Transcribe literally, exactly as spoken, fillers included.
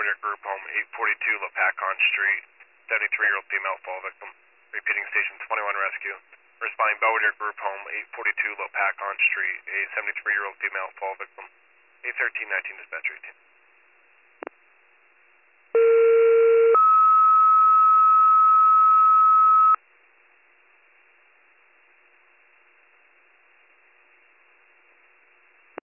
Belvedere Group Home, eight forty-two Lepacon Street, seventy-three-year-old female fall victim. Repeating station twenty-one rescue. Responding Belvedere Group Home, eight forty-two Lepacon Street, a seventy-three-year-old female fall victim. eight thirteen nineteen dispatch routine.